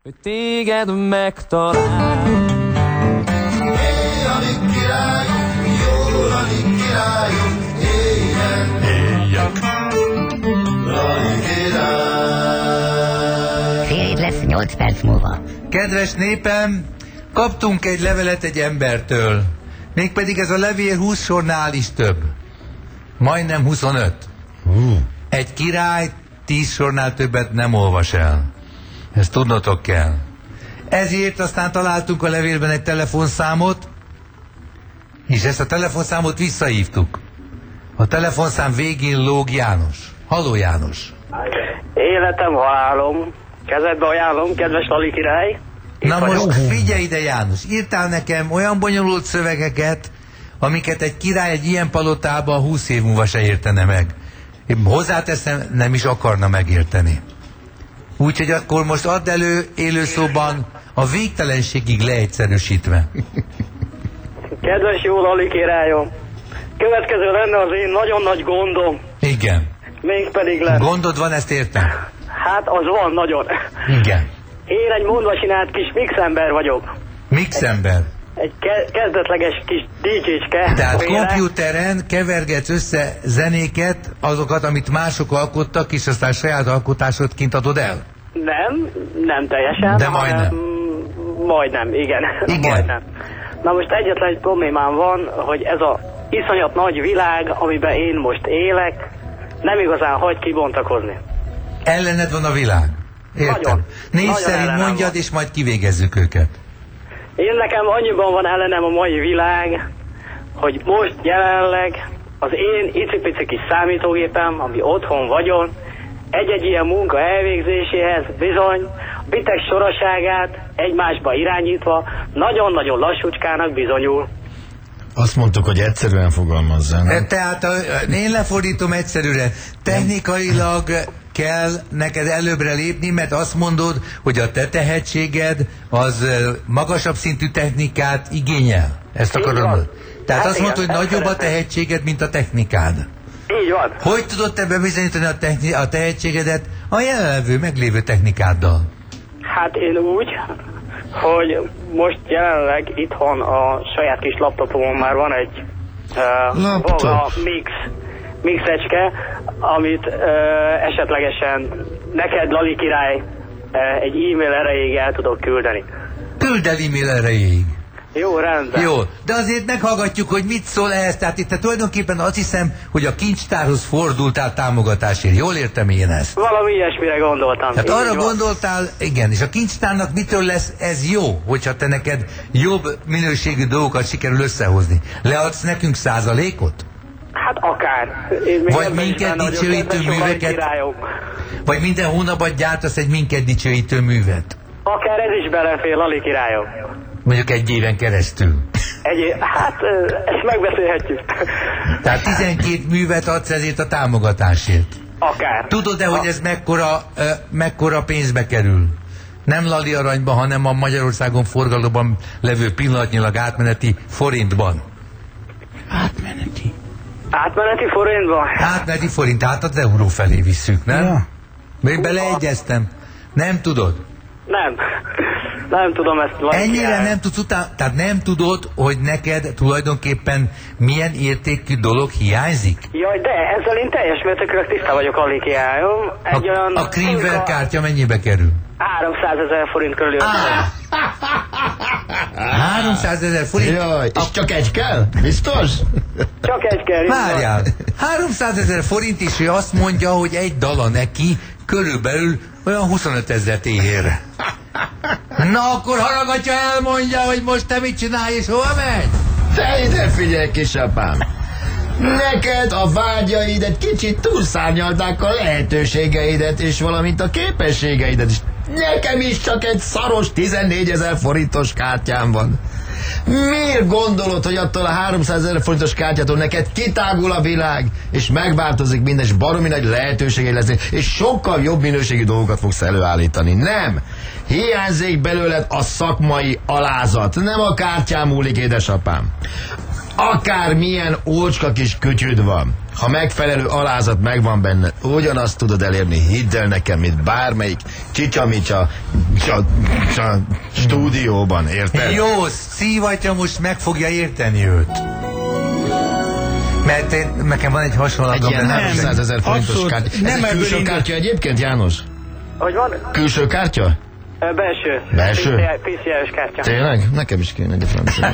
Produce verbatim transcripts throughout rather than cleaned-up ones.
hogy téged megtalál. Éjjeli királyom, jólali királyom, éjjel, éjjel, lali király. Fél év lesz nyolc perc múlva. Kedves népem, kaptunk egy levelet egy embertől. Mégpedig ez a levél húsz sornál is több. Majdnem huszonöt. Uh. Egy király tíz sornál többet nem olvas el. Ezt tudnotok kell. Ezért aztán találtunk a levélben egy telefonszámot, és ezt a telefonszámot visszahívtuk. A telefonszám végén lóg János. Halló János! Életem, halálom, kezedbe ajánlom, kedves Lali király. Itt Na vagyok. most figyelj ide János, írtál nekem olyan bonyolult szövegeket, amiket egy király egy ilyen palotában húsz év múlva se értene meg. Én hozzáteszem, nem is akarna megérteni. Úgyhogy akkor most add elő élőszóban a végtelenségig leegyszerűsítve. Kedves jó Lali királyom, következő lenne az én nagyon nagy gondom. Igen. Mégpedig lesz. Gondod van, ezt értem? Hát az van nagyon. Igen. Én egy mondva csinált kis mixember vagyok. Mixember. Egy ke- kezdetleges kis dé dzsécske. Tehát Féle. kompjúteren kevergetsz össze zenéket, azokat, amit mások alkottak, és aztán saját alkotásodként adod el? Nem, nem teljesen. De majdnem. hanem- Majdnem, igen. Igen. Majdnem. Na most egyetlen egy problémám van, hogy ez a iszonyat nagy világ, amiben én most élek, nem igazán hagy kibontakozni. Ellened van a világ. Értem. Nagyon. Név Nagyon szerint ellenem mondjad, van. és majd kivégezzük őket. Én nekem annyiban van ellenem a mai világ, hogy most jelenleg az én icipici kis számítógépem, ami otthon vagyon, egy-egy ilyen munka elvégzéséhez bizony a bitek soraságát egymásba irányítva nagyon-nagyon lassúcskának bizonyul. Azt mondtuk, hogy egyszerűen fogalmazzál, nem? Tehát a, én lefordítom egyszerűre. Technikailag kell neked előbbre lépni, mert azt mondod, hogy a te tehetséged az ö, magasabb szintű technikát igényel. Ezt Így akarod van. mondani? Tehát Hát azt igen, mondod, hogy ezt nagyobb a szeretném. tehetséged, mint a technikád. Így van. Hogy tudod te bebizonyítani a, techni- a tehetségedet a jelenlevő, meglévő technikáddal? Hát én úgy, hogy most jelenleg itthon a saját kis laptopomon már van egy uh, Laptop. Vaga mix, mixecske, amit uh, esetlegesen neked, Lali király, uh, egy e-mail erejéig el tudok küldeni. Küld el e-mail erejéig. Jó, rendben. Jó, de azért meghallgatjuk, hogy mit szól ehhez. Tehát itt tulajdonképpen azt hiszem, hogy a kincstárhoz fordultál támogatásért. Jól értem én ezt? Valami ilyesmire gondoltam. Tehát Így arra van. gondoltál, igen, és a kincstárnak mitől lesz ez jó, hogyha te neked jobb minőségű dolgokat sikerül összehozni? Leadsz nekünk százalékot? Hát akár. Én még Vagy ebben is minket benne vagyok, dicsőítő kedves Lali műveket? királyok. Vagy minden hónapban gyártasz egy minket dicsőítő művet? Akár ez is belefér, Lali királyok. Mondjuk egy éven keresztül. Egy, hát ö, ezt megbeszélhetjük. Tehát tizenkét művet adsz ezért a támogatásért. Akár. Tudod-e, hogy ez mekkora, ö, mekkora pénzbe kerül? Nem Lali aranyban, hanem a Magyarországon forgalomban levő pillanatnyilag átmeneti forintban. Átmeneti. Átmeneti forintban? Átmeneti forint, hát az euró felé visszük, nem? Ja. Még beleegyeztem. Nem tudod? Nem. Nem tudom ezt. Lali Ennyire király. nem tudsz utána, tehát nem tudod, hogy neked tulajdonképpen milyen értékű dolog hiányzik? Jaj, de ezzel én teljes mértékűleg tiszta vagyok, Lali királyom. Egy A, olyan... a Creamware kártya mennyibe kerül? háromszázezer forint körül. háromszázezer forint? Jaj, és csak egy kell? Biztos? Csak egy kell. így van. Várjál, háromszázezer forint, és ő azt mondja, hogy egy dala neki körülbelül olyan huszonötezer ér. Na akkor hallgatja, elmondja, hogy most te mit csinálj és hova megy? Te ide figyelj, kisapám! Neked a vágyaid egy kicsit túlszárnyalták a lehetőségeidet, és valamint a képességeidet is. Nekem is csak egy szaros tizennégyezer forintos kártyám van. Miért gondolod, hogy attól a háromszázezer forintos kártyától neked kitágul a világ, és megváltozik minden, és baromi nagy lehetőségei lesz, és sokkal jobb minőségű dolgokat fogsz előállítani? Nem! Hiányzik belőled a szakmai alázat, nem a kártyám múlik, édesapám. Akármilyen ócska kis kütyüd van, ha megfelelő alázat megvan benne, ugyanazt tudod elérni, hidd el nekem, mint bármelyik csicsamicsa csa, csa, stúdióban, érted? Jó, Szívatya most meg fogja érteni őt. Mert én, nekem van egy hasonlatom. Egy ilyen de nem- háromszázezer forintos abszolút kártya. Ez nem egy ebből külső indul- kártya egyébként, János? Hogy van? Külső kártya? Ö, Belső. Belső? pé cé er-es kártya. Tényleg? Nekem is kéne egy francia.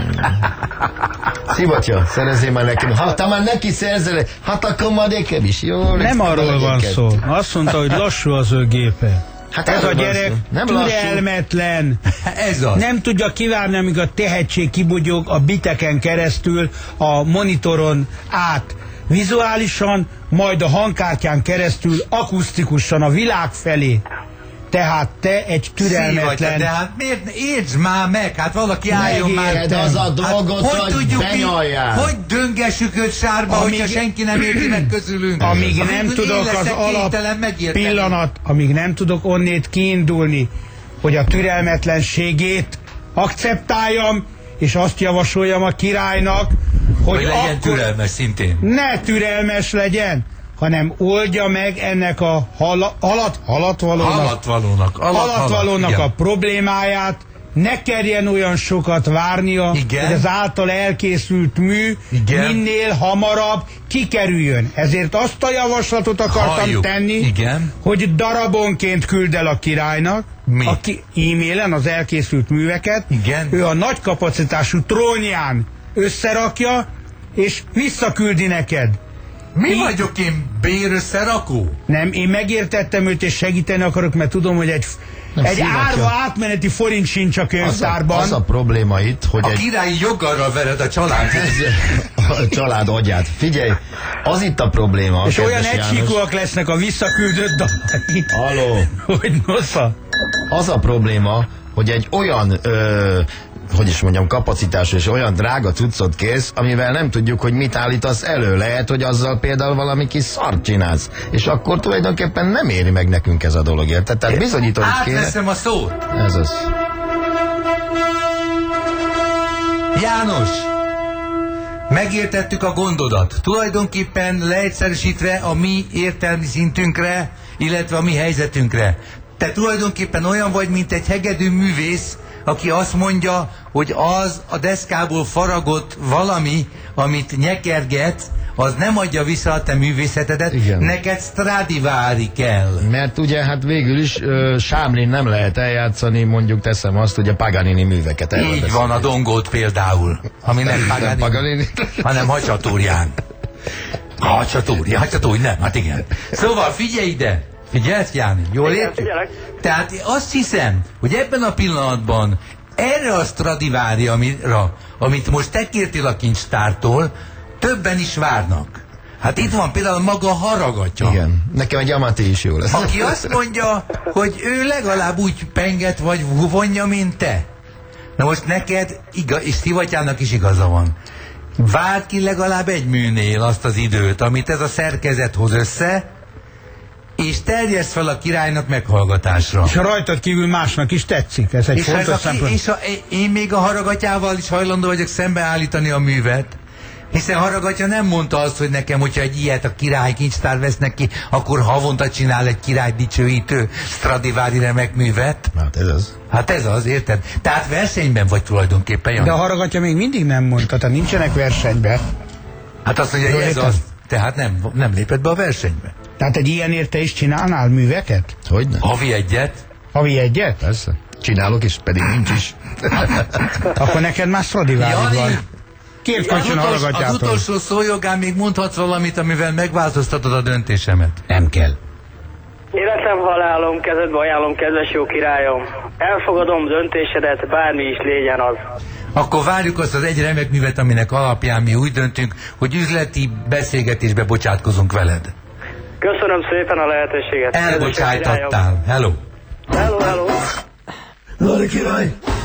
Szivatja, szerezzél már nekem. Ha te már neki szerzel, hát akkor már nekem is. Jó, Nem arról van szó. Azt mondta, hogy lassú az ő gépe. Hát Ez a arról van gyerek szó. Nem lassú. türelmetlen. Ez az. Nem tudja kivárni, amíg a tehetség kibugyog a biteken keresztül, a monitoron át vizuálisan, majd a hangkártyán keresztül akusztikusan a világ felé. Tehát te egy Szívatya, türelmetlen... de hát miért értsd már meg? Hát valaki álljon már. Megérted az a dolgot, Hát, hogy tudjuk benyaljál. mi, hogy döngessük őt sárba, Amíg- hogyha senki nem érti meg közülünk? Amíg Amíg nem én tudok az leszek alap kénytelen megérteni. pillanat, amíg nem tudok onnét kiindulni, hogy a türelmetlenségét akceptáljam, és azt javasoljam a királynak, hogy, Hogy legyen akkor türelmes szintén. ne türelmes legyen, hanem oldja meg ennek a hala, halat, halatvalónak, Halatvalónak. halatvalónak igen. a problémáját, ne kerjen olyan sokat várnia, Igen. hogy az által elkészült mű Igen. minél hamarabb kikerüljön. Ezért azt a javaslatot akartam Halljuk. tenni, Igen. hogy darabonként küld el a királynak, Mi? a ki- e-mailen az elkészült műveket, Igen. ő a nagy kapacitású trónján összerakja, és visszaküldi neked. Mi Így- vagyok én bérösszerakó? Nem, én megértettem őt, és segíteni akarok, mert tudom, hogy egy, Nem, egy szivatja. árva átmeneti forint sincs a Az a, könyvtárban. az a probléma itt, hogy A egy királyi joggarral vered a családot. a család agyát. Figyelj, az itt a probléma. És olyan kedves János. egysíkúak lesznek a visszaküldött dalai, Halló. hogy nosza. Az a probléma, hogy egy olyan, ö, hogy is mondjam, kapacitás és olyan drága cuccot kész, amivel nem tudjuk, hogy mit állítasz elő. Lehet, hogy azzal például valami kis szart csinálsz. És akkor tulajdonképpen nem éri meg nekünk ez a dolog, érted? Tehát bizonyítani kéne. Átveszem a szót. Ez az. János, megértettük a gondodat. Tulajdonképpen leegyszerűsítve a mi értelmi szintünkre, illetve a mi helyzetünkre. Te tulajdonképpen olyan vagy, mint egy hegedű művész, aki azt mondja, hogy az a deszkából faragott valami, amit nyekerget, az nem adja vissza a te művészetedet, Igen. neked Stradivari kell. Mert ugye hát végül is ö, Sámlin nem lehet eljátszani, mondjuk teszem azt, hogy a Paganini műveket erről Így beszélünk. van a dongót például, ami nem Nem Paganini, Paganini. hanem Hacsatúrján. Hacsatúri, Hacsatúri, nem, hát igen. Szóval figyelj ide! Figyelsz, Jáni? Jól Igen, értjük? figyelek. Tehát azt hiszem, hogy ebben a pillanatban erre a Stradivari, amira, amit most te kértél a kincstártól, többen is várnak. Hát itt van például maga a Haragatya. Igen, nekem egy Amati is jó lesz. Aki azt mondja, hogy ő legalább úgy penget vagy vonja, mint te. Na most neked, igaz, és Szivatyának is igaza van. Várt ki legalább egy műnél azt az időt, amit ez a szerkezet hoz össze, és terjeszt fel a királynak meghallgatásra. És rajtad kívül másnak is tetszik. Ez egy És, ez fontos a, ki- szempont. és a, én még a Haragatyával is hajlandó vagyok szembeállítani a művet. Hiszen Haragatya nem mondta azt, hogy nekem, hogyha egy ilyet a király kincstár vesznek ki, akkor havonta csinál egy király dicsőítő Stradivari remek művet. Hát ez az. Hát ez az, érted? Tehát versenyben vagy tulajdonképpen, Jani. De a Haragatya még mindig nem mondta, tehát nincsenek versenybe. Hát azt mondja, hogy Jól ez értem? az. Tehát nem, nem lépett be a versenybe. Tehát egy ilyenért te is csinálnál műveket? Hogyne? Havi egyet. Havi egyet? Persze. Csinálok is, pedig nincs is. Akkor neked már Stradivari Jani, van. Két az, kölcsön utolsó, az Haragatyától. utolsó szójogán még mondhatsz valamit, amivel megváltoztatod a döntésemet. Nem kell. Életem, halálom, kezedbe ajánlom, kedves jó királyom. Elfogadom döntésedet, bármi is légyen az. Akkor várjuk azt az egy remek művet, aminek alapján mi úgy döntünk, hogy üzleti beszélgetésbe bocsátkozunk veled. Köszönöm szépen a lehetőséget. Elbocsájtattál. Hello. Hello, hello. Lali király,